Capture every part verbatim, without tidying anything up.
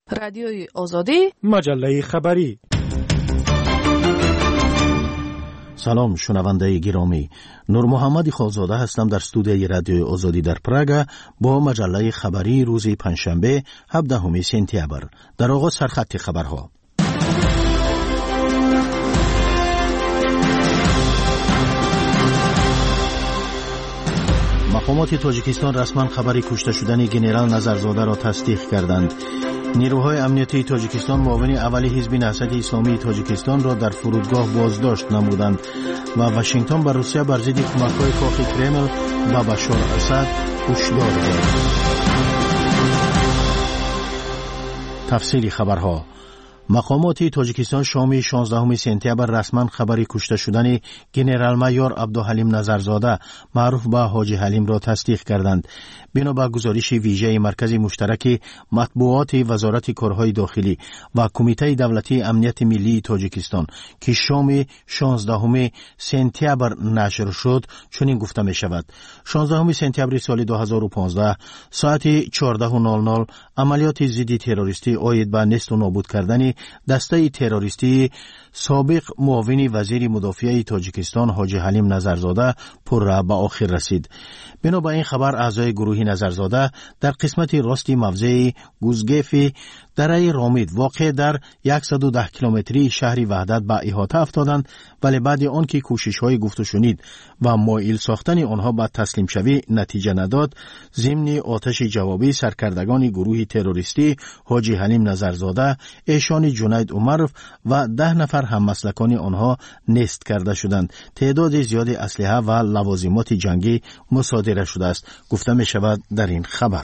رادیوی آزادی، مجله خبری. سلام شنونده گرامی، نور محمد خالزاده هستم در استودیوی رادیوی آزادی در پراگ با مجله خبری روز پنجشنبه هفدهم سپتامبر. در آغاز سرخط خبرها. مقامات تاجیکستان رسما خبر کشته شدن ژنرال نظرزاده را تصدیق کردند. نیروهای امنیتی تاجیکستان معاون اول حزب نهضت اسلامی تاجیکستان را در فرودگاه بازداشت نمودند و واشنگتن بر روسیه بر ضد کمک‌های کاخ کرمل و بشار اسد هشدار داد. تفصیل خبرها. مقامات تاجیکستان شام شانزدهم سپتامبر رسما خبر کشته شدن ژنرال مایور عبدالحلیم نظرزاده معروف به حاجی حلیم را تصدیق کردند. بنا به گزارش ویژه مرکز مشترک مطبوعات وزارت کارهای داخلی و کمیته دولتی امنیت ملی تاجیکستان که شام شانزدهم سپتامبر نشر شد، چنین گفته می شود: شانزدهم سپتامبر سال دو هزار و پانزده ساعت چهارده و نود دقیقه عملیات ضد تروریستی عاید به نست و نابود کردن دسته تروریستی سابق معاون وزیر مدافع تاجیکستان حاجی حلیم نظرزاده پر به آخر رسید. بنا به این خبر اعضای گروه نظرزاده در قسمت راستی موضع گوزگف دره رامید واقع در صد و ده کیلومتری شهر وحدت به احاطه افتادند، ولی بعد آن که کوشش‌های گفت و شنید و مایل ساختن آنها به تسلیم شوی نتیجه نداد، ضمن آتش جوابی سرکردگان گروه تروریستی حاجی حلیم نظرزاده، ایشان جنید عمرف و ده نفر هممسلکان آنها نست کرده شدند. تعداد زیاد اسلحه و لوازمات جنگی مصادره شده است، گفته می شود در این خبر.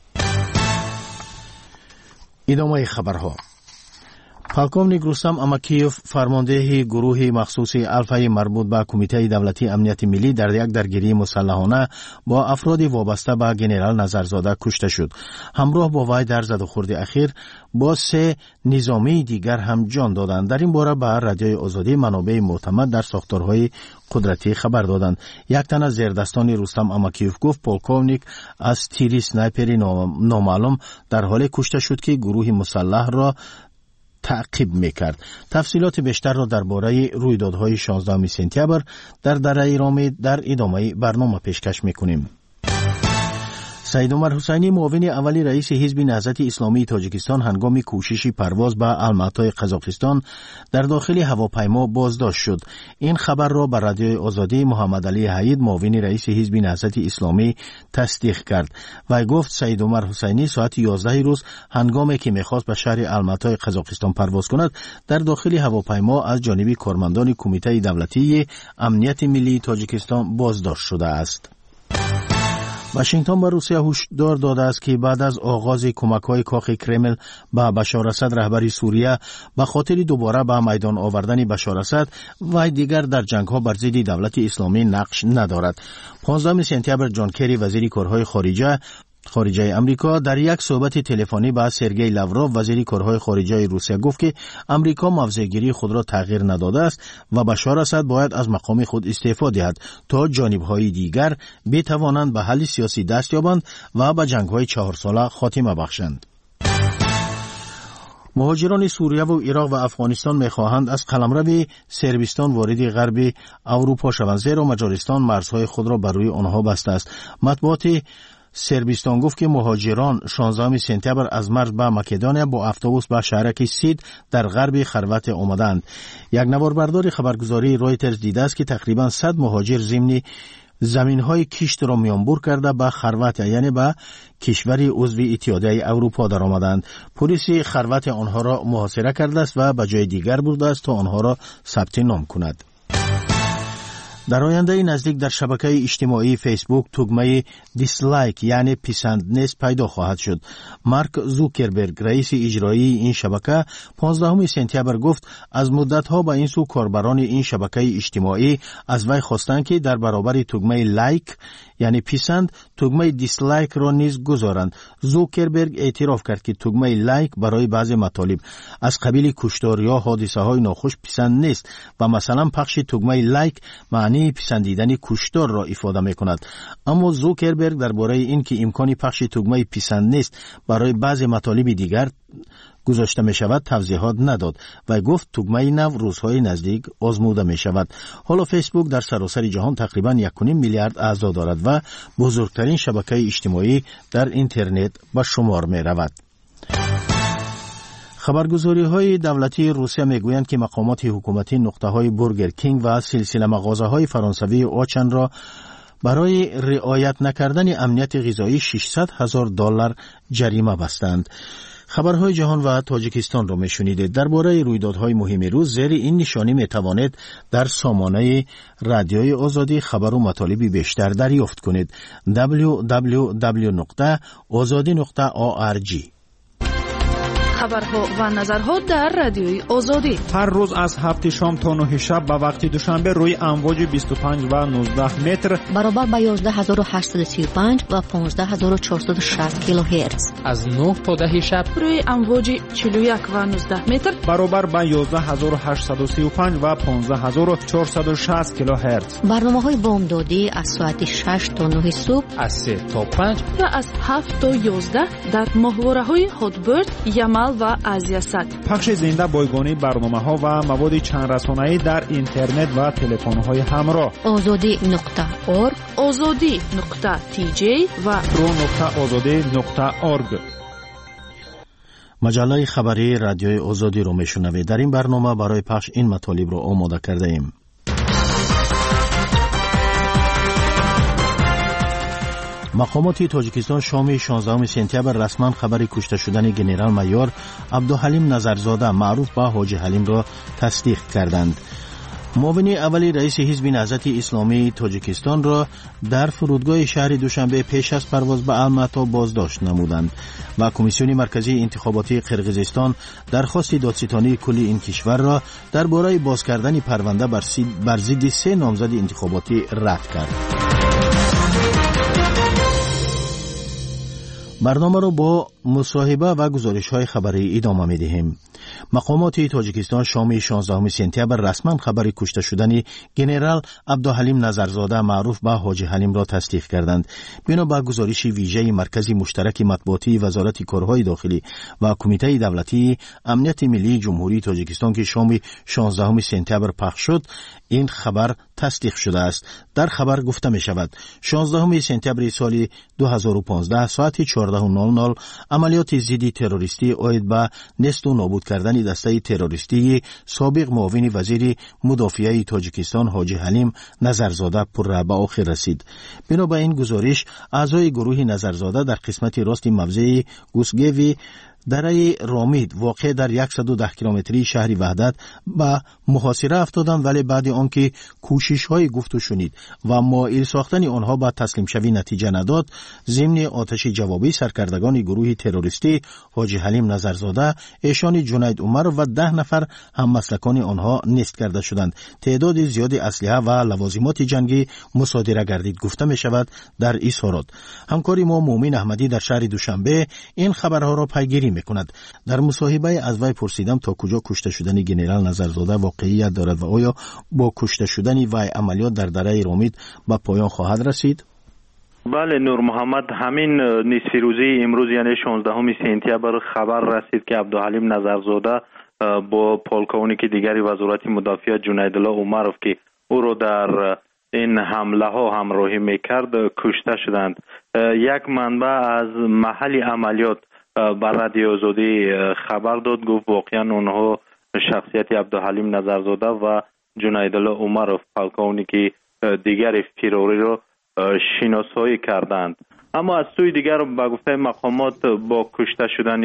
ادامه خبرها. پالکوونیک رستم اماکیوف فرمانده گروه مخصوص الفای مربوط به کمیته دولتی امنیت ملی در یک درگیری مسلحانه با افراد وابسته به ژنرال نظرزاده کشته شد. همراه با وی در زد و خورد اخیر با سه نظامی دیگر هم جان دادند. در این باره به رادیوی آزادی منابع معتمد در ساختارهای قدرتی خبر دادند. یک تن از زیردستان رستم اماکیوف گفت پالکوونیک از تیری سنایپری نامعلوم در حال کشته شد که گروه مسلح را تعقیب میکرد. تفصیلات بیشتر را درباره رویدادهای شانزدهم سپتامبر در دره رامید در ادامه برنامه پیشکش میکنیم. سید عمر حسینی معاون اولی رئیس حزب نهضت اسلامی تاجیکستان هنگام کوشش پرواز به الماتای قزاقستان در داخل هواپیما بازداشت شد. این خبر را به رادیوی آزادی محمد علی حید معاون رئیس حزب نهضت اسلامی تصدیق کرد و گفت سید عمر حسینی ساعت یازده روز هنگامی که میخواست به شهر الماتای قزاقستان پرواز کند در داخل هواپیما از جانب کارمندان کمیته دولتی امنیت ملی تاجیکستان بازداشت شده است. واشنگتن به روسیه هشدار داده است که بعد از آغاز کمک‌های کاخ کرمل به بشار اسد رهبر سوریه به خاطر دوباره به میدان آوردن بشار اسد و دیگر در جنگ‌ها بر ضد دولت اسلامی نقش ندارد. پانزدهم سپتامبر جان کری وزیر کارهای خارجه خارجه امریکا در یک صحبت تلفنی با سرگئی لاوروف وزیر کارهای خارجه روسیه گفت که امریکا موضع‌گیری خود را تغییر نداده است و بشار اسد باید از مقام خود استعفا دهد تا جانب‌های دیگر بتوانند به حل سیاسی دست یابند و به جنگ‌های چهار ساله خاتمه بخشند. مهاجران سوریه و عراق و افغانستان می‌خواهند از قلمرو سربستان وارد غرب اروپا شوند، زیرا مجارستان مرزهای خود را بر روی آنها بسته است. مطبوعات سربستان گفت که مهاجران شانزدهم سپتامبر از مرز به مکدونیا با اتوبوس به شهرک سید در غرب خروت آمدند. یک نواربردار خبرگزاری رویترز دیده است که تقریبا صد مهاجر ضمن زمین‌های کشت را میانبر کرده به خروت، یعنی به کشور عضو اتحادیه اروپا در آمدند. پلیس خروت آنها را محاصره کرده است و به جای دیگر برده است تا آنها را ثبت نام کند. در آینده نزدیک در شبکه اجتماعی فیسبوک تگمه دیسلایک یعنی پسند نیست پیدا خواهد شد. مارک زوکربرگ رئیس اجرایی این شبکه پانزدهم سپتامبر گفت از مدت‌ها به این سو کاربران این شبکه اجتماعی از وی خواستند که در برابر تگمه لایک یعنی پسند تگمه دیسلایک را نیز گذارند. زوکربرگ اعتراف کرد که تگمه لایک برای بعضی مطالب از قبیل کشتار یا حادثه‌های ناخوش پسند نیست و مثلا پخش تگمه لایک معنی پسندیدن کشتار را افاده می‌کند. اما زوکربرگ درباره این که امکانی پخش تگمه پسند نیست برای بعضی مطالب دیگر گذاشته می شود توضیحات نداد و گفت تگمه نو روزهای نزدیک آزموده می شود. حالا فیسبوک در سراسر جهان تقریبا یک و نیم میلیارد اعضا دارد و بزرگترین شبکه اجتماعی در اینترنت به شمار می رود. خبرگزاری های دولتی روسیه می گویند که مقامات حکومتی نقطه های برگر کینگ و سلسله مغازه های فرانسوی آچن را برای رعایت نکردن امنیت غذایی ششصد هزار دلار جریمه بستند. خبرهای جهان و تاجیکستان را میشنیدید. درباره رویدادهای مهم روز زیر این نشانی میتوانید در سامانه رادیوی آزادی خبر و مطالبی بیشتر دریافت کنید. دبلیو دبلیو دبلیو نقطه آزادی نقطه او آر جی. خبرها و نظرها در رادیوی آزادی هر روز از هفت شام تا نه شب به وقت دوشنبه روی امواج بیست و پنج و نوزده متر برابر با یازده هزار و هشتصد و سی و پنج و پانزده هزار و چهارصد و شصت کیلوهرتز از نه تا ده شب روی امواج چهل و یک و نوزده متر برابر با یازده هزار و هشتصد و سی و پنج و پانزده هزار و چهارصد و شصت کیلوهرتز. برنامه‌های بامدادی از ساعت شش تا نه صبح، از سه تا پنج و از هفت تا یازده در ماهواره‌های هاتبرد، یمل و آزیا صد. پخش زنده بایگانی برنامه‌ها و مواد چند رسانه‌ای در اینترنت و تلفن‌های همراه. آزادی نقطه اورگ، آزادی نقطه تی جی و رو نقطه آزادی نقطه اورگ. مجله خبری رادیوی آزادی رو میشنوید. در این برنامه برای پخش این مطالب رو آماده کرده ایم. مقامات تاجیکستان شام شانزدهم سپتامبر رسما خبر کشته شدن ژنرال مایور عبدالحلیم نظرزاده معروف به حاجی حلیم را تصدیق کردند. معاون اولی رئیس حزب نهضت اسلامی تاجیکستان را در فرودگاه شهر دوشنبه پیش از پرواز به الماتا بازداشت نمودند و کمیسیون مرکزی انتخاباتی قرقیزستان درخواست دادستانی کلی این کشور را درباره باز کردن پرونده بر ضد سه نامزد انتخاباتی رد کرد. برنامه را با مصاحبه و گزارش‌های خبری ادامه می‌دهیم. مقامات تاجیکستان شام شانزدهم سپتامبر رسما خبر کشته شدن ژنرال عبدالحلیم نظرزاده معروف به حاجی حلیم را تصدیق کردند. بنا به گزارش ویژه مرکز مشترک مطبوعاتی وزارت کارهای داخلی و کمیته دولتی امنیت ملی جمهوری تاجیکستان که شام شانزدهم سپتامبر پخش شد، این خبر تصدیق شده است. در خبر گفته می شود شانزدهم سپتامبر سال دو هزار و پانزده ساعت چهارده و نود دقیقه عملیات ضد تروریستی عاید به نست و نابود کردن دسته تروریستی سابق معاون وزیر مدافعه تاجیکستان حاجی حلیم نظرزاده پر به آخر رسید. بنا به این گزارش اعضای گروه نظرزاده در قسمت راست موضع گوسگوی دره رامید واقع در صد و ده کیلومتری شهر وحدت به محاصره افتادند، ولی بعد آنکه کوشش‌های گفت و شنید و مائل ساختن آنها به تسلیم شوی نتیجه نداد، ضمن آتش جوابی سرکردگان گروه تروریستی حاجی حلیم نظرزاده، ایشان جنید عمر و ده نفر هممسلکان آنها نیست کرده شدند. تعداد زیادی اسلحه و لوازمات جنگی مصادره گردید گفته می شود. در اظهارات همکاری ما مومن احمدی در شهر دوشنبه این خبرها را پیگیری میکند. در مصاحبه از وی پرسیدم تا کجا کشته شدن ژنرال نظرزاده واقعیت دارد و آیا با کشته شدن وی عملیات در دره رامید به پایان خواهد رسید؟ بله نور محمد، همین نصف روزی امروز یعنی شانزدهم سپتامبر خبر رسید که عبدالحلیم نظرزاده با پولکونیک دیگری وزارت مدافعت جنیدالله عمرов که او را در این حمله ها همراهی میکرد کشته شدند. یک منبع از محل عملیات بر رادیو آزادی خبر داد، گفت واقعا اونها شخصیت عبدالحلیم نظرزاده و جنیدالله عمرov پولکونیک دیگر تروری را شناسایی کردند. اما از سوی دیگر به گفته مقامات با کشته شدن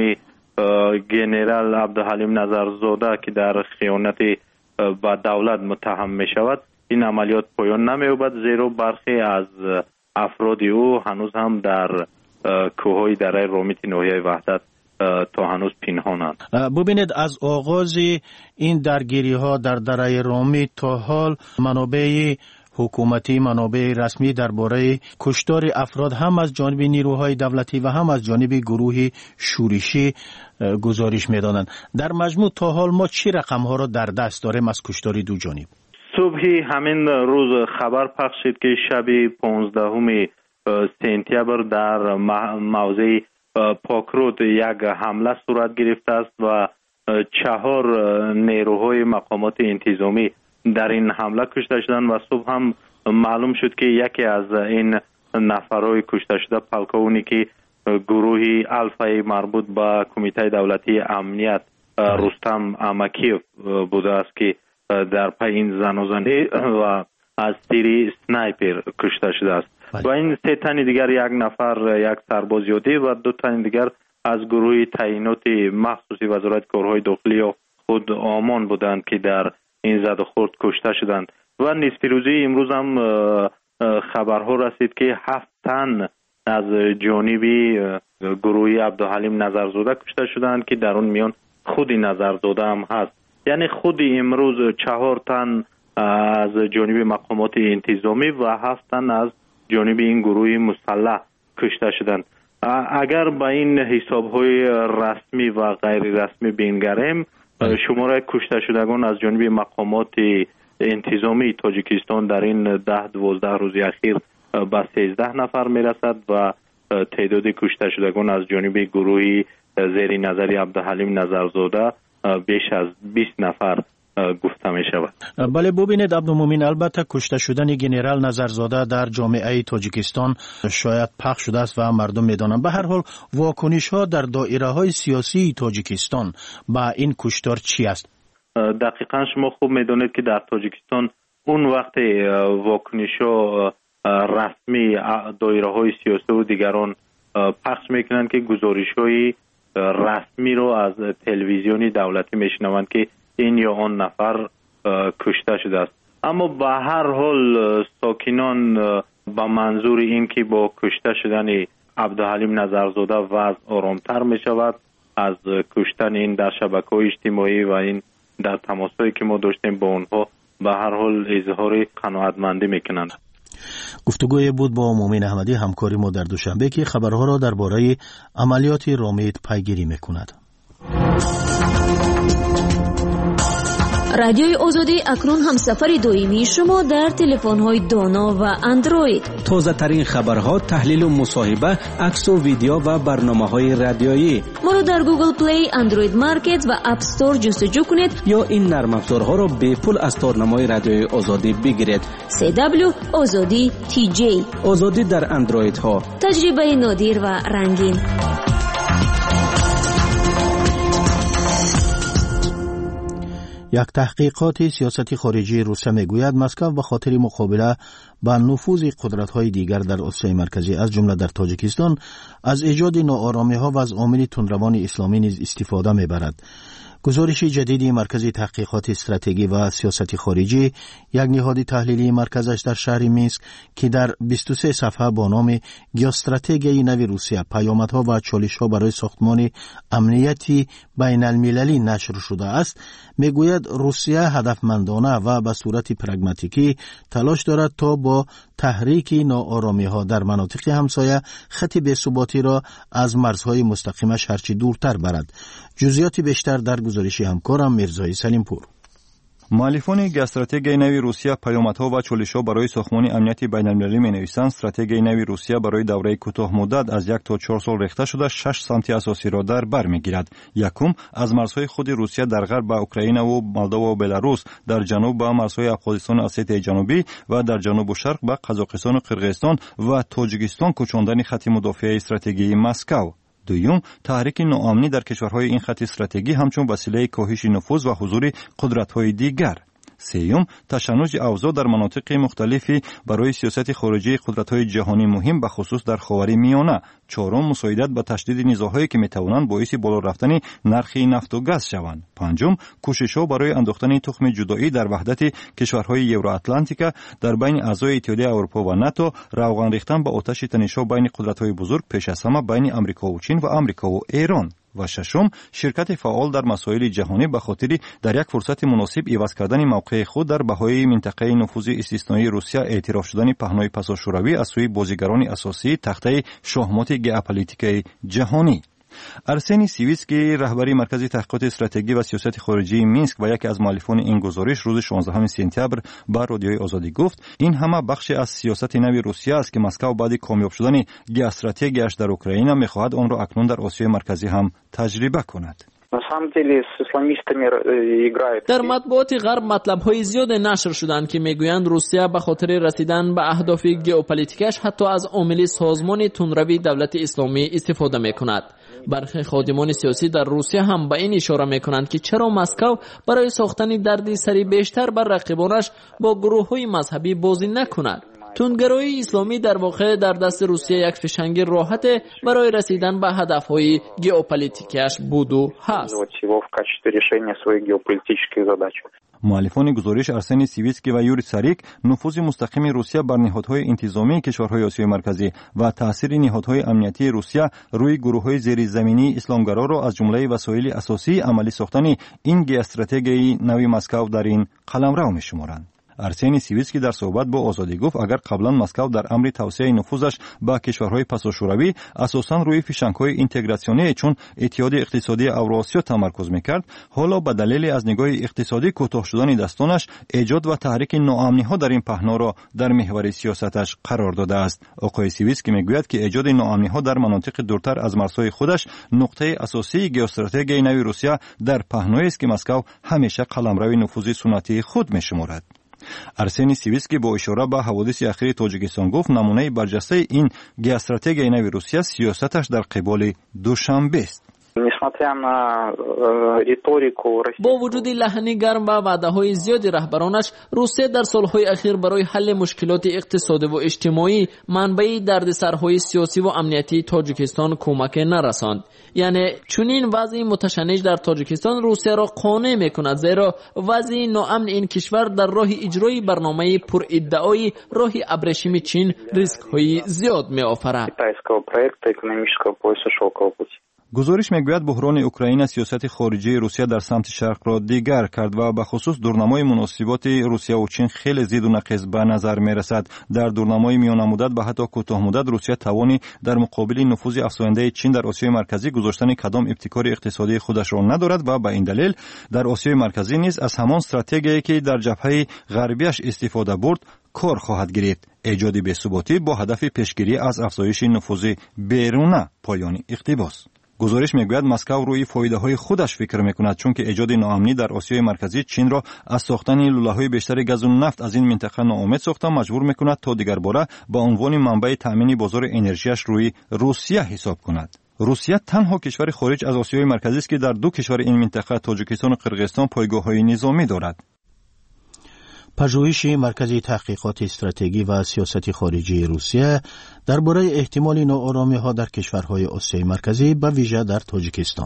ژنرال عبدالحلیم نظرزاده که در خیانت به دولت متهم می شود، این عملیات پایان نمی یابد، زیرا برخی از افراد او هنوز هم در کوههای دره رامید ناحیه وحدت تا هنوز پنهانند. ببینید از آغاز این درگیری ها در دره رامید تا حال منابع حکومتی، منابع رسمی درباره کشتار افراد هم از جانب نیروهای دولتی و هم از جانب گروه شورشی گزارش می‌دادند. در مجموع تا حال ما چه رقم ها را در دست داریم از کشتار دو جانب؟ صبحی همین روز خبر پخش شد که شب پانزدهم سپتامبر در موضع پاکرود یک حمله صورت گرفته است و چهار نیروهای مقامات انتظامی در این حمله کشته شدند و صبح هم معلوم شد که یکی از این نفرهای کشته شده پلکونی که گروه الفای مربوط به کمیته دولتی امنیت رستم امکیف بوده است که در پی این زن و زنی و از تیر سنایپر کشته شده است و این سه تن دیگر، یک نفر یک سرباز یادی و دو تن دیگر از گروه تعیینات مخصوصی وزارت کارهای داخلی و خود آمان بودند که در این زد و خورد کشته شدند. و نصف روزی امروز هم خبرها رسید که هفت تن از جانب گروه عبدالحلیم نظرزاده کشته شدند که در اون میان خود نظرزاده هم هست. یعنی خود امروز چهار تن از جانب مقامات انتظامی و هفت تن از جانب این گروه مسلح کشته شدند. اگر با این حساب‌های رسمی و غیر رسمی بنگریم، شماره کشته شدگان از جانب مقامات انتظامی تاجیکستان در این ده دوازده روز اخیر به سیزده نفر میرسد و تعداد کشته شدگان از جانب گروه زیر نظری عبدالحلیم نظرزاده بیش از بیست نفر گفته می شود. بله ببینید عبدالمومن، البته کشته شدن گنرال نظرزاده در جامعه تاجیکستان شاید پخش شده است و مردم میدانند. به هر حال واکنش ها در دایره های سیاسی تاجیکستان با این کشتار چی است؟ دقیقاً شما خوب میدانید که در تاجیکستان اون وقت واکنش ها رسمی دایره های سیاسی و دیگران پخش میکنند که گزارش های رسمی رو از تلویزیون دولتی میشنوند که این یا آن نفر کشته شده است. اما به هر حال ساکنان با منظور این که با کشته شدن عبدالحلیم نظرزاده وضع آرامتر می شود از کشتن این در شبکه‌های اجتماعی و این در تماسایی که ما داشتیم با اونها به هر حال اظهار قناعتمندی میکنند. گفتگوی بود با مومن احمدی همکاری ما در دوشنبه که خبرها را درباره عملیات رامید پیگیری میکند. رادیوی آزادی اکنون هم سفر دویمی شما در تلفن‌های دانا و اندروید. تازه ترین خبرها، تحلیل و مصاحبه، عکس و ویدیو و برنامه‌های رادیویی. ما را در گوگل پلی، اندروید مارکت و اپ استور جستجو کنید یا این نرم افزارها را به پول از تارنمای رادیوی آزادی بگیرید. سی دبلیو آزادی تی جی. آزادی در اندروید ها. تجربه نادر و رنگین. یک تحقیقات سیاست خارجی روسیه میگوید مسکو به خاطر مقابله با نفوذ قدرت‌های دیگر در آسیای مرکزی از جمله در تاجیکستان از ایجاد ناآرامی‌ها و از عامل تندروان اسلامی نیز استفاده می‌برد. گزارش جدیدی مرکز تحقیقات استراتژی و سیاست خارجی، یک نهاد تحلیلی مرکزش در شهر مینسک که در بیست و سه صفحه با نام گیوستراتژی نو روسیه، پیامدها و چالش‌ها برای ساختمان امنیتی بین المللی نشر شده است، میگوید روسیه هدفمندانه و به صورت پرگماتیکی تلاش دارد تا با تحریک ناآرامی‌ها در مناطق همسایه خط بی‌ثباتی را از مرزهای مستقیمش هرچی دورتر برد. جزئیات بیشتر در گزارش همکارم میرزای سلیمپور. مؤلفان استراتژی نوی روسیه پیامدها و چالش‌ها برای ساختمان امنیت بین‌المللی می‌نویسند. استراتژی نوی روسیه برای دوره کوتاه مدت از یک تا چهار سال ریخته شده شش سمت اساسی را در بر می‌گیرد. یکم از مرزهای خود روسیه در غرب به اوکراین و مولداوا و بلاروس، در جنوب به مرزهای افغانستان و اسیای جنوبی و در جنوب و شرق به قزاقستان و قرقیزستان و تاجیکستان کوچاندن خط مدافع استراتژی مسکو. دوم، تحریک ناامنی در کشورهای این خط استراتژی همچون وسیله کاهش نفوذ و حضور قدرت‌های دیگر. سوم، تشنج اوضاع در مناطق مختلفی برای سیاست خارجی قدرت‌های جهانی مهم به خصوص در خاورمیانه. چهارم، مساعدت به تشدید نزاع‌هایی که می‌توانند باعث بالا رفتن نرخ نفت و گاز شوند. پنجم، کوشش‌ها برای انداختن تخم جدایی در وحدت کشورهای یورواتلانتیک در بین اعضای اتحادیه اروپا و ناتو، روغن ریختن به آتش تنش‌ها بین قدرت‌های بزرگ، پیش از همه بین آمریکا و چین و آمریکا و ایران. و ششم، شرکت فعال در مسائل جهانی به خاطر در یک فرصت مناسب عوض کردن موقع خود در بهای منطقه نفوذ استثنایی روسیه، اعتراف شدن پهنای پسا شوروی از سوی بازیگران اساسی تخته شاهمات ژئوپلیتیک جهانی. ارسنی سیویسکی رهبری مرکز تحقیقات استراتژی و سیاست خارجی مینسک و یکی از مؤلفان این گزارش روز شانزدهم سپتامبر با رادیوی آزادی گفت این همه بخش از سیاست نو روسیه است که مسکو بعد کامیاب شدن گئوستراتژیش در اوکراین می‌خواهد آن را اکنون در آسیای مرکزی هم تجربه کند. در مطبوعات غرب مطلب‌های زیاد نشر شدند که میگویند روسیه به خاطر رسیدن به اهداف ژئوپلیتیکش حتی از عامل سازمان تندروی دولت اسلامی استفاده می‌کند. برخی خادمان سیاسی در روسیه هم به این اشاره می‌کنند که چرا مسکو برای ساختن دردسری بیشتر بر رقیبانش با گروه‌های مذهبی بازی نکند. تندگرایی اسلامی در واقع در دست روسیه یک فشنگ راحت برای رسیدن به هدف‌های ژئوپلیتیکش بود و هست. مؤلفان گزارش ارسنی سیویسکی و یوری ساریک نفوذ مستقیم روسیه بر نهادهای انتظامی کشورهای آسیای مرکزی و تاثیر نهادهای امنیتی روسیه روی گروه‌های زیرزمینی اسلامگرا را از جمله وسایل اساسی عملی ساختن این گئوستراتژی نوی مسکو در این قلمرو می‌شمارند. ارسنی سیویسکی در صحبت با آزادی گفت اگر قبلا مسکو در امر توسعه نفوذش با کشورهای پساشوروی اساساً روی فشنگ‌های اینتگراسیونی چون اتحاد اقتصادی اوراسیا تمرکز می‌کرد، حالا به دلیل از نگاه اقتصادی کوتاه شدن دستانش ایجاد و تحریک ناامنی‌ها در این پهنا را در محور سیاستش قرار داده است. آقای سیویسکی میگوید که ایجاد ناامنی‌ها در مناطق دورتر از مرزهای خودش نقطه اساسی ژئوستراتژی نوی روسیه در پهنایی است که مسکو همیشه قلمرو نفوذ سنتی خود می‌شمارد. ارسنی سیویسکی با اشاره به حوادث اخیر تاجیکستان گفت نمونه برجسته این گئوستراتژی نوی روسیه سیاستش در قبال دوشنبه است. با وجود لحنی گرم و وعده‌های زیادی رهبرانش، روسیه در سالهای اخیر برای حل مشکلات اقتصادی و اجتماعی منبع دردسرهای سیاسی و امنیتی تاجیکستان کمک نرساند. یعنی چنین وضع متشنج در تاجیکستان روسیه را قانع می‌کند، زیرا وضع ناامن این کشور در راه اجرای برنامه پر ادعای راه ابریشم چین ریسک‌های زیاد می‌آفرد. گزارش میگوید بحران اوکراین سیاست خارجی روسیه در سمت شرق را دیگر کرد و به خصوص دورنمای مناسبات روسیه و چین خیلی زید و نقیض به نظر میرسد. در دورنمای میان مدت و حتی کوتاه مدت روسیه توانی در مقابل نفوذ افزاینده چین در آسیای مرکزی گذاشتن کدام ابتکار اقتصادی خودش را ندارد و به این دلیل در آسیای مرکزی نیز از همان استراتژی که در جبهه غربیش استفاده برد کار خواهد گرفت، ایجاد بی‌ثباتی با هدف پیشگیری از افزایش نفوذ بیرون پایان اقتباس. گزارش میگوید مسکو روی فایده‌های خودش فکر میکند، چون که ایجاد ناامنی در آسیای مرکزی چین را از ساختن لوله‌های بیشتر گاز و نفت از این منطقه ناامید ساخته مجبور میکند تا دیگر باره با عنوان منبع تامین بازار انرژیش روی روسیه حساب کند. روسیه تنها کشور خارج از آسیای مرکزی است که در دو کشور این منطقه تاجیکستان و قرقیزستان پایگاه‌های نظامی دارد. پژوهش مرکز تحقیقات استراتژی و سیاست خارجی روسیه درباره احتمال ناآرامی‌ها در کشورهای آسیای مرکزی به ویژه در تاجیکستان.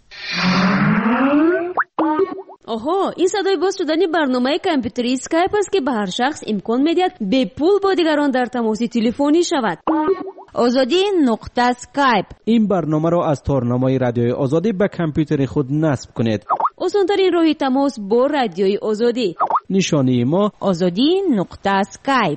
آها، این صدای باز شدن برنامه کامپیوتری اسکایپ است که به هر شخص امکان می‌دهد به پول با دیگران در تماس تلفنی شود. آزادی نقطه اسکایپ. این برنامه را از تارنمای رادیوی آزادی به کامپیوتر خود نصب کنید. آسان‌ترین راه تماس با رادیوی آزادی. نشانی ما آزادی نقطه اسکایپ.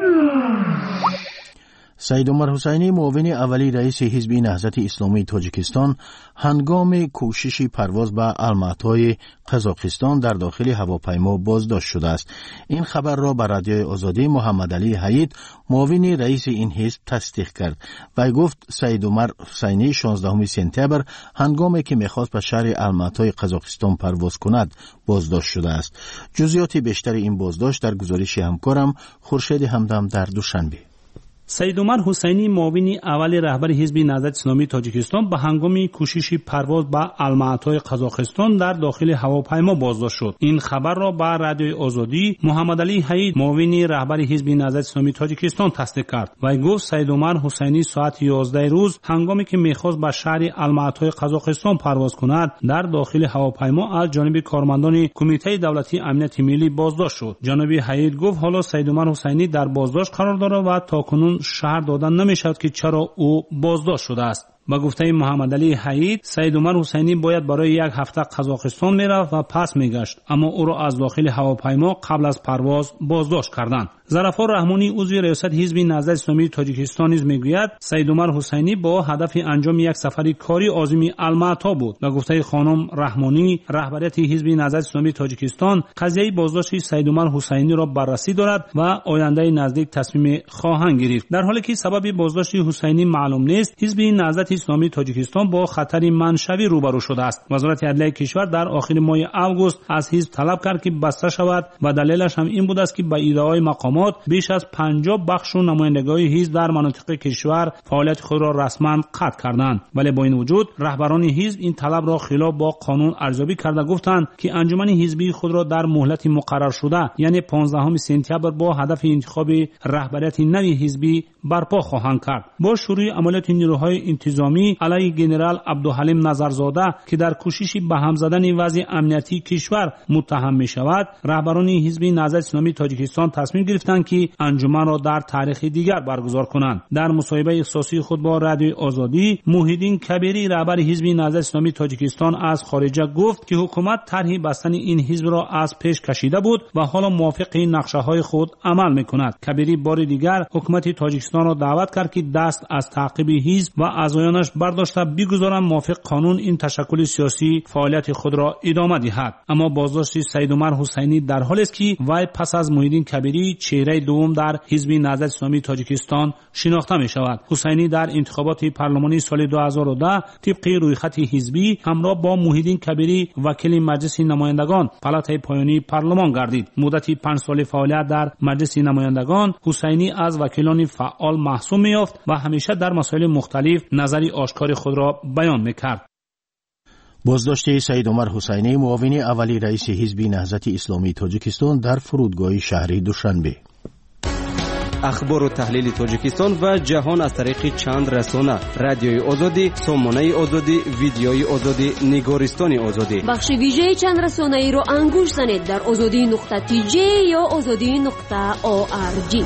سید عمر حسینی معاون اولی رئیس حزب نهضت اسلامی تاجیکستان هنگام کوشش پرواز به الماتای قزاقستان در داخل هواپیما بازداشت شده است. این خبر را به رادیوی آزادی محمد علی حید معاون رئیس این حزب تصدیق کرد و گفت سید عمر حسینی شانزدهم سپتامبر هنگامی که می‌خواست به شهر الماتای قزاقستان پرواز کند بازداشت شده است. جزئیات بیشتر این بازداشت در گزارش همکارم خورشید همدم در دوشنبه. سید عمر حسینی معاون اول رهبر حزب نهضت اسلامی تاجیکستان به هنگام کوشش پرواز به الماتای قزاقستان در داخل هواپیما بازداشت شد. این خبر را به رادیوی آزادی محمد علی حید معاون رهبر حزب نهضت اسلامی تاجیکستان تصدیق کرد و گفت سید عمر حسینی ساعت یازده روز هنگامی که می‌خواست به شهر الماتای قزاقستان پرواز کند در داخل هواپیما از جانب کارمندان کمیته دولتی امنیت ملی بازداشت شد. جناب حید گفت حالا سید عمر حسینی در بازداشت قرار دارد و تاکنون شهر دادن نمی‌شود که چرا او بازداشت شده است. با گفته محمد علی حید سید عمر حسینی باید برای یک هفته قزاقستان میرفت و پس میگشت، اما او را از داخل هواپیما قبل از پرواز بازداشت کردند. ظرفار رحمانی عضو ریاست حزب نهضت اسلامی تاجیکستان نیز میگوید سید عمر حسینی با هدف انجام یک سفر کاری عازم المعطا بود. و گفته خانم رحمانی رهبریت حزب نهضت اسلامی تاجیکستان قضیه بازداشت سید عمر حسینی را بررسی دارد و آینده نزدیک تصمیم خواهند گرفت. در حالی که سبب بازداشت حسینی معلوم نیست، حزب نهضت اسلامی تاجیکستان با خطر منشوی روبرو شده است. وزارت عدلیه کشور در آخر ماه آگوست از حزب طلب کرد که بسته شود و دلیلش هم این بود است که به ایده‌های مقامات بیش از پنجاه بخش و نمایندگی حزب در مناطق کشور فعالیت خود را رسما قطع کردند. ولی با این وجود رهبران حزب این طلب را خلاف با قانون ارزیابی کرده گفتند که انجمن حزبی خود را در مهلت مقرر شده یعنی پانزدهم سپتامبر با هدف انتخاب رهبریت نوی حزبی برپا خواهند کرد. با شروع عملیات نیروهای انتظامی علیه ژنرال عبدالحلیم نظرزاده که در کوشش به هم زدن وضع امنیتی کشور متهم می شود، رهبران حزب نهضت اسلامی تاجیکستان تصمیم گرفتند که انجمن را در تاریخ دیگر برگزار کنند. در مصاحبه اختصاصی خود با رادیوی آزادی، موحدین کبیری رهبر حزب نهضت اسلامی تاجیکستان از خارجه گفت که حکومت طرح بستن این حزب را از پیش کشیده بود و حالا موافق نقشه‌های خود عمل می‌کند. کبیری بار دیگر حکومت تاجیکستان را دعوت کرد که دست از تعقیب حزب و اعضایانش برداشته بگذارند موافق قانون این تشکل سیاسی فعالیت خود را ادامه دهد. اما بازداشت سید عمر حسینی در حالی است که وی پس از موحدین کبیری چهره دوم در حزب نهضت اسلامی تاجیکستان شناخته می شود. حسینی در انتخابات پارلمانی سال دو هزار و ده طبق رویخط حزبی همراه با موحدین کبیری وکیل مجلس نمایندگان پالاتای پایانی پارلمان گردید. مدت پنج سال فعالیت در مجلس نمایندگان حسینی از وکیلان فعال محسوب می‌یافت و همیشه در مسائل مختلف نظری آشکار خود را بیان می‌کرد. بازداشت سید عمر حسینی معاون اولی رئیس حزب نهضت اسلامی تاجیکستان در فرودگاه شهری دوشنبه. اخبار و تحلیل تاجیکستان و جهان از طریق چند رسانه: رادیوی آزادی، سامانه آزادی، ویدیوی آزادی، نگارستان آزادی. بخش ویژه چند رسانه ای را انگوش زنید در آزادی نقطه تی جی یا آزادی نقطه او آر جی.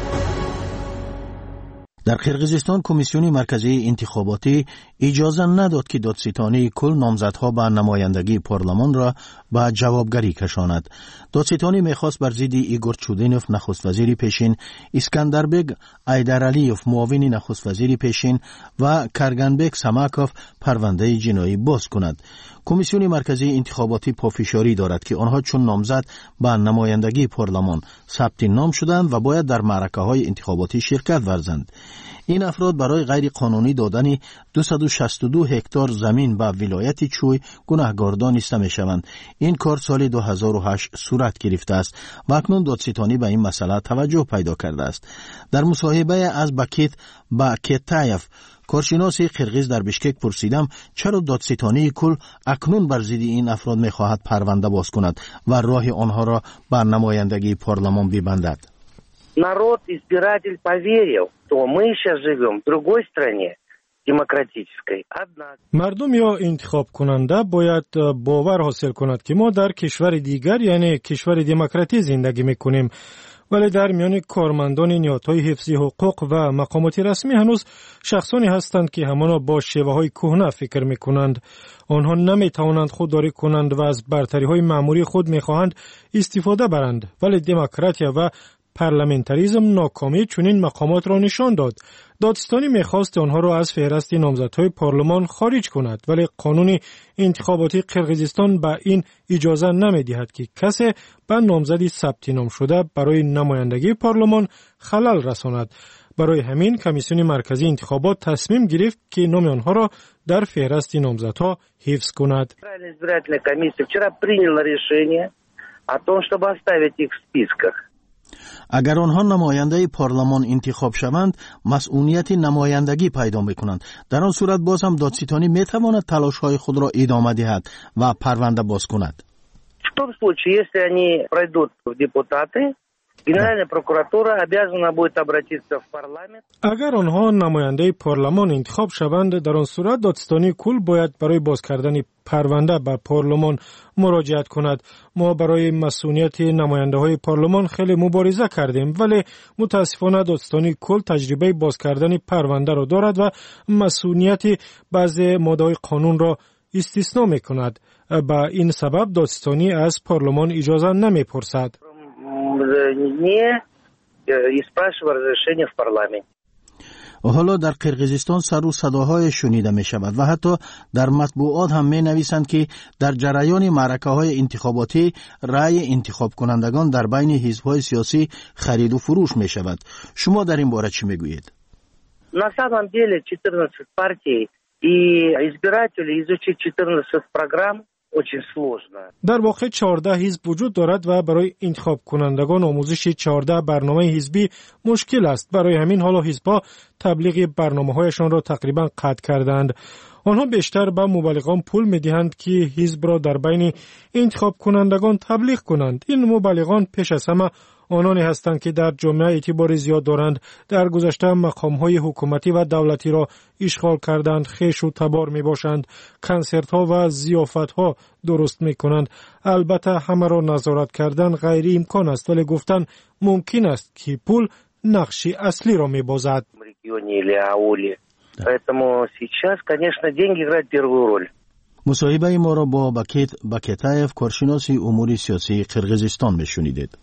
در قرقیزستان کمیسیون مرکزی انتخاباتی اجازه نداد که دادستانی کل نامزدها به نمایندگی پارلمان را به جوابگری کشاند. دادستانی میخواست بر ضد ایگور چودینوف نخست وزیر پیشین، اسکندربگ ایدرعلیوف معاون نخست وزیر پیشین و کرگنبک سماکوف پرونده جنایی باز کند. کمیسیون مرکزی انتخاباتی پافشاری دارد که آنها چون نامزد به نمایندگی پارلمان ثبت نام شدند و باید در معرکه‌های انتخاباتی شرکت ورزند. این افراد برای غیر قانونی دادن دویست و شصت و دو هکتار زمین به ولایت چوی گناهکار دانسته می‌شوند. این کار سال دو هزار و هشت صورت گرفته است و اکنون دادستانی به این مسئله توجه پیدا کرده است. در مصاحبه از بکیت با کتایف کارشناس قرقیز در بشکک پرسیدم چرا دادستانی کل اکنون بر ضد این افراد می‌خواهد پرونده باز کند و راه آنها را به نمایندگی پارلمان ببندد. Народ, избиратель поверил, что мы сейчас живем в другой стране, демократической. مردم یا انتخاب کننده باید باور حاصل کند که ما در کشور دیگر یعنی کشور دموکراتی زندگی میکنیم. ولی در میان کارمندان نهادهای حفظی حقوق و مقامات رسمی هنوز شخصانی هستند که همانا با شیوه‌های کهنه فکر می‌کنند. آنها نمی‌توانند خودداری کنند و از برتری‌های مأموری خود می‌خواهند استفاده برند. ولی دموکراتیا و پارلمانتاریسم ناکامی چنین مقامات را نشان داد. دادستانی می‌خواست آنها را از فهرست نامزدهای پارلمان خارج کند، ولی قانون انتخاباتی قرقیزستان به این اجازه نمی‌دهد که کسی به نامزدی ثبت نام شده برای نمایندگی پارلمان خلل رساند. برای همین کمیسیون مرکزی انتخابات تصمیم گرفت که نام آنها را در فهرست نامزدها حفظ کند. избирательная комиссия вчера приняла решение о том, чтобы оставить их в списках. اگر آنها نماینده پارلمان انتخاب شوند مسئولیت نمایندگی پیدا میکنند. در آن صورت باز هم دادستانی میتواند تلاش‌های خود را ادامه دهد و پرونده باز کند. В том случае, если они пройдут в депутаты, Генеральная прокуратура обязана будет обратиться в парламент. اگر آنها نماینده پارلمان انتخاب شوند در آن صورت دادستانی کل باید برای باز کردن پرونده به پارلمان مراجعت کند. ما برای مسئولیت نماینده های پارلمان خیلی مبارزه کردیم ولی متاسفانه دادستانی کل تجربه باز کردن پرونده را دارد و مسئولیت بعضی ماده‌های قانون را استثنا می کند. با این سبب دادستانی از پارلمان اجازه نمی پرسد. Не и спрашивая разрешение в парламенте. حالا در قرقیزستان سر و صداهای شنیده می شود و حتی در مطبوعات هم می نویسند که در جریان معرکه های انتخاباتی رأی انتخاب کنندگان در بین حزب های سیاسی خرید و فروش می شود. شما در این باره چی می گویید؟ На самом деле четырнадцать партий и избиратели изучить четырнадцать программ очень сложно. در واقع چهارده حزب وجود دارد و برای انتخاب کنندگان آموزش چهارده برنامه حزبی مشکل است. برای همین حالا حزب‌ها تبلیغ برنامه‌هایشان را تقریبا قطع کردند. آنها بیشتر به مبلغان پول می‌دهند که حزب را در بین انتخاب کنندگان تبلیغ کنند. این مبلغان پیش از همه آنانی هستند که در جامعه اعتبار زیاد دارند، در گذشته مقام‌های حکومتی و دولتی را اشغال کردند، خویش و تبار میباشند، کنسرت‌ها و ضیافت‌ها درست میکنند. البته همه را نظارت کردن غیر امکان است، ولی گفتن ممکن است که پول نقش اصلی را میبازد. Поэтому сейчас, конечно, деньги играют первую роль. مصاحبه ما را با بکیت بکتایف کارشناس امور سیاسی قرقیزستان میشنیدید.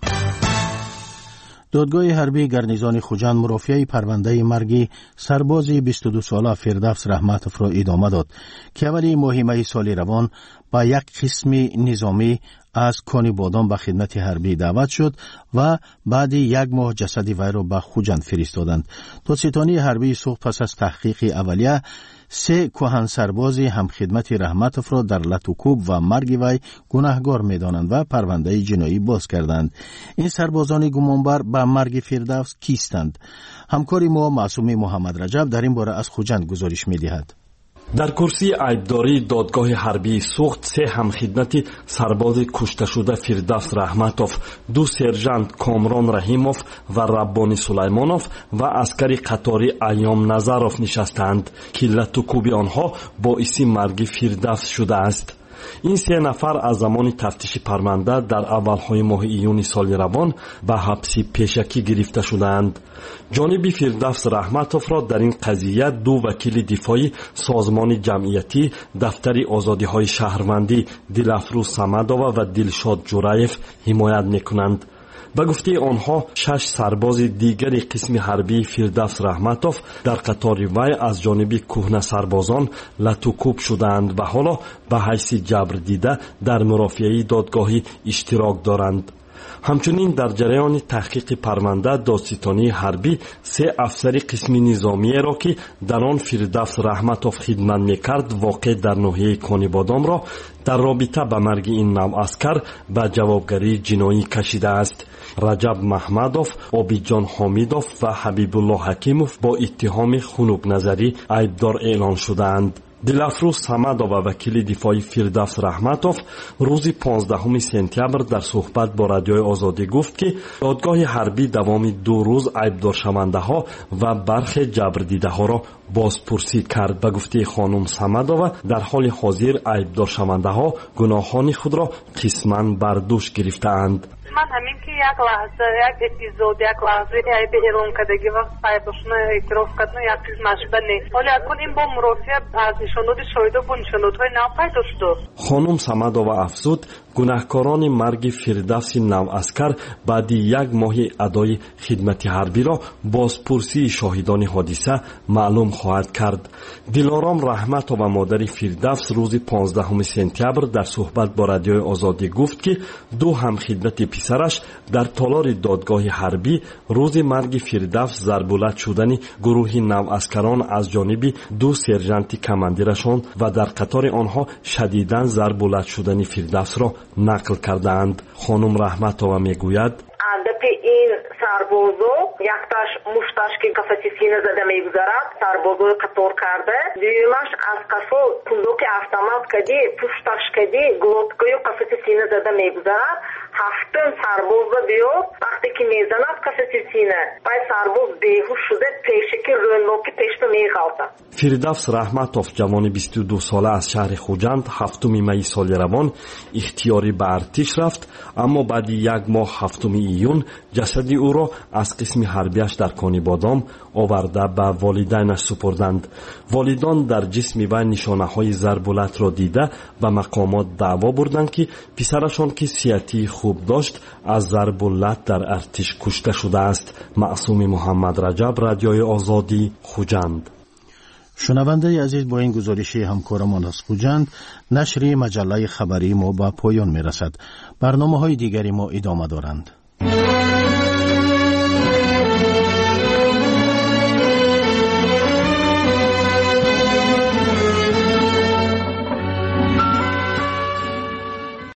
دادگاه حربی گرنیزان خوجند مرافعه پرونده مرگ سرباز بیست و دو ساله فردوس رحمتوف را ادامه داد که اولی ماه می سال روان با یک قسم نظامی از کانی بادام به خدمت حربی دعوت شد و بعد یک ماه جسد وی را به خوجند فرستادند. دادستانی حربی صبح پس از تحقیق اولیه سه کهن سرباز هم خدمت رحمتوف را در لطوکوب و مرگ وی گناهکار می‌دانند و پرونده جنایی باز کردند. این سربازان گمانبر به مرگ فردوس کیستند؟ همکاری ما معصومی محمد رجب در این باره از خوجند گزارش می‌دهد. در کرسی عیبداری دادگاه حربی سوخت سه همخدمتی سرباز کشته شده فردوس رحمتوف، دو سرژانت کامران رحیموف و ربانی سلیمانوف و عسکری قطاری ایام نظروف نشستند که لطوکوبی آنها باعث مرگ فردوس شده است. این سه نفر از زمان تفتیش پرونده در اولهای ماه ایون سال روان به حبس پیشکی گرفته شدند. جانب فردوس رحمتوف را در این قضیه دو وکیل دفاعی سازمان جمعیتی دفتر آزادی های شهروندی دلافروز صمدووا و دلشاد جورایف حمایت میکنند. به گفته آنها شش سرباز دیگری قسم حربی فردوس رحمتوف در قطار وی از جانب کهنه سربازان لطوکوب شدند و حالا به حیث جبر دیده در مرافعه دادگاهی اشتراک دارند. همچنین در جریان تحقیق پرونده دادستانی حربی سه افسر قسم نظامی را که در آن فردوس رحمتوف خدمت میکرد واقع در ناحیه کانی بادام را در رابطه به مرگ این نوع عسکر به جوابگری جنایی کشیده است. رجب محمدوف، عابدجان حمیدوف و حبیب الله حکیموف با اتهام خنوق نظری عیبدار اعلان شدند. دلافروز صمدووا و وکیل دفاعی فردوس رحمتوف روز پانزدهم سپتامبر در صحبت با رادیوی آزادی گفت که دادگاه حربی دوام دو روز عیبدار شونده ها و برخی جبر دیده ها را بازپرسی کرد. به گفته خانم صمدووا در حال حاضر عیبدار شونده ها گناهان خود را قسماً بر دوش گرفته‌اند. من همین که یک لحظه یک اپیزود یک لحظه عیب اعلام کردگی و صاحبشون اعتراف کردن یک چیز مشبه نیست، ولی اکنون این با مرافعه از نشانات شاهد و نشانات‌های نو پیدا شد. خانم صمدووا افزود گناهکاران مرگ فردوس نوعسکر بعد یک ماه ادای خدمت حربی را بازپرسی شاهدان حادثه معلوم خواهد کرد. دلارام رحمتووا مادر فردوس روز پانزدهم سپتامبر در صحبت با رادیوی آزادی گفت که دو هم خدمت پسرش در تالار دادگاه حربی روز مرگ فردوس ضربولت شدن گروه نوعسکران از جانب دو سرژانت کماندیرشان و در قطار آنها شدیداً ضربولت شدن فردوس را نقل کردند. خانم رحمتووا میگوید هدف این سربازو یکتاش مشتاش که قفصی سینه زده میگذارد، سربازو قطار کرده، دیومش از قفو پندوک автомат کدی پشتاش کدی گلوتکوی قفصی سینه زده میگذارد. هفتم سرباز بیاد وقتی که میزند قفصی سینه بای سرباز بیهوش شده پیشکی رونوکی پیشتو میغالده. فردوس رحمتوف جوان بیست و دو ساله از شهر خوجند هفتم می سال روان اختیاری به ارتش رفت، اما بعد یک ماه هفتم ایون جسد او را از قسم حربیش در کانی بادام آورده به والدینش سپردند. والدان در جسم و نشانه های ضربولت را دیده و مقامات دعوا بردند که پسرشان که صحتی خوب داشت داشت از ضرب و لط در ارتش کشته شده است. معصوم محمد رجب، رادیوی آزادی، خوجند. شنونده عزیز، با این گزارش همکارمان از خوجند نشر مجله خبری ما به پایان می رسد. برنامه های دیگری ما ادامه دارند.